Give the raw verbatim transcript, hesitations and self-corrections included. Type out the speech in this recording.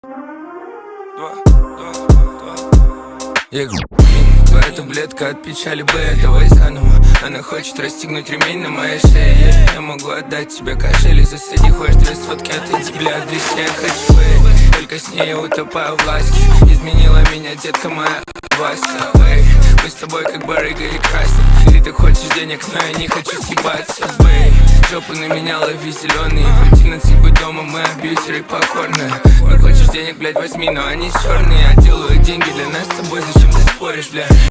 Я говорю, твоя таблетка от печали Б, давай заново. Она хочет расстегнуть ремень на моей шее. Я могу отдать тебе кошель и засади. Хочешь две сотки, отойди, бля, адрес я хочу Б. Только с ней я утопаю в ласке. Изменила меня детка моя Васька, бэй. Мы с тобой как барыга и красный. Ты так хочешь денег, но я не хочу съебаться, бэй. Жопу на меня лови зеленый. В одиннадцать будь дома, мы абьюзеры покорные. Ну хочешь денег, блядь, возьми, но они черные. Я делаю деньги для нас с тобой, зачем ты споришь, бля?